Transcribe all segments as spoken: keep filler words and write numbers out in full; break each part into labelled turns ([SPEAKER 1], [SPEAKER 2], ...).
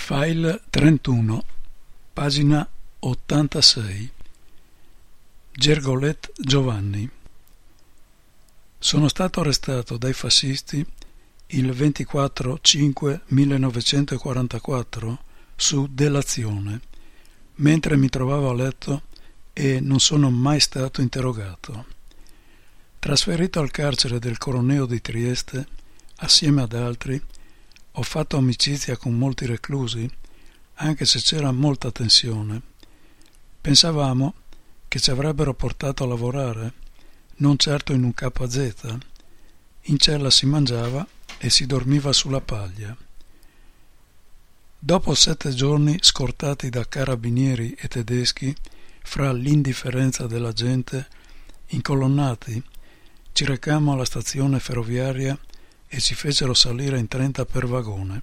[SPEAKER 1] File trentuno, pagina ottantasei. Gergolet Giovanni. Sono stato arrestato dai fascisti il ventiquattro cinque millenovecentoquarantaquattro su delazione, mentre mi trovavo a letto e non sono mai stato interrogato. Trasferito al carcere del Coroneo di Trieste, assieme ad altri, ho fatto amicizia con molti reclusi, anche se c'era molta tensione. Pensavamo che ci avrebbero portato a lavorare, non certo in un K Z. In cella si mangiava e si dormiva sulla paglia. Dopo sette giorni scortati da carabinieri e tedeschi, fra l'indifferenza della gente, incolonnati, ci recammo alla stazione ferroviaria e ci fecero salire in trenta per vagone.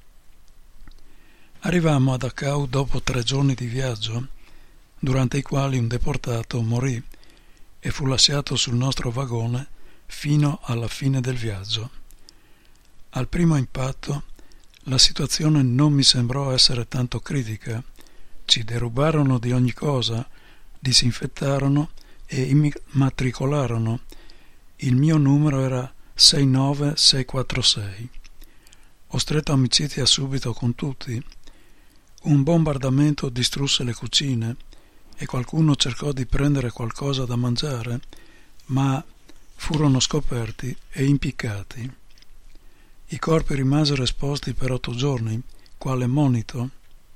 [SPEAKER 1] Arrivammo a Dachau dopo tre giorni di viaggio, durante i quali un deportato morì e fu lasciato sul nostro vagone fino alla fine del viaggio. Al primo impatto la situazione non mi sembrò essere tanto critica. Ci derubarono di ogni cosa, disinfettarono e immatricolarono. Il mio numero era sei nove sei quattro sei. Ho stretto amicizia subito con tutti. Un bombardamento distrusse le cucine e qualcuno cercò di prendere qualcosa da mangiare, ma furono scoperti e impiccati. I corpi rimasero esposti per otto giorni, quale monito.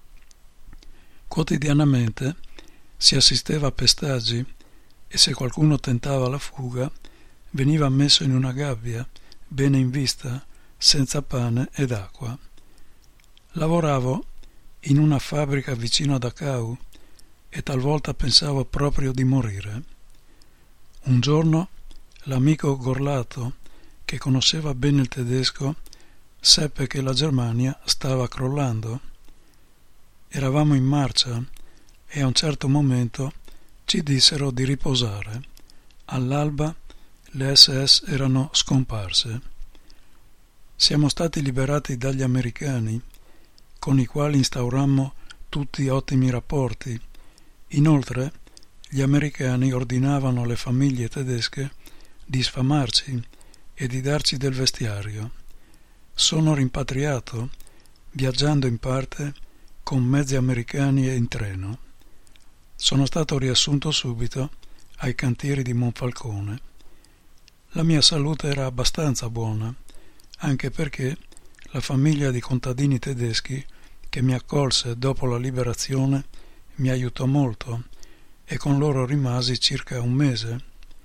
[SPEAKER 1] Quotidianamente si assisteva a pestaggi e se qualcuno tentava la fuga veniva messo in una gabbia, bene in vista, senza pane ed acqua. Lavoravo in una fabbrica vicino a Dachau e talvolta pensavo proprio di morire. Un giorno l'amico Gorlato, che conosceva bene il tedesco, seppe che la Germania stava crollando. Eravamo in marcia e a un certo momento ci dissero di riposare. All'alba le S S erano scomparse. Siamo stati liberati dagli americani, con i quali instaurammo tutti ottimi rapporti. Inoltre, gli americani ordinavano alle famiglie tedesche di sfamarci e di darci del vestiario. Sono rimpatriato, viaggiando in parte con mezzi americani e in treno. Sono stato riassunto subito ai cantieri di Monfalcone. La mia salute era abbastanza buona, anche perché la famiglia di contadini tedeschi che mi accolse dopo la liberazione mi aiutò molto e con loro rimasi circa un mese.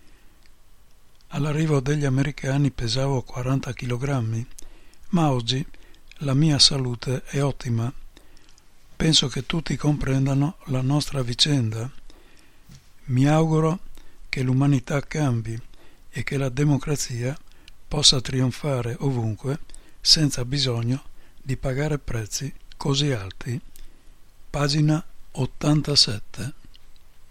[SPEAKER 1] All'arrivo degli americani pesavo quaranta chilogrammi, ma oggi la mia salute è ottima. Penso che tutti comprendano la nostra vicenda. Mi auguro che l'umanità cambi e che la democrazia possa trionfare ovunque senza bisogno di pagare prezzi così alti. Pagina ottantasette.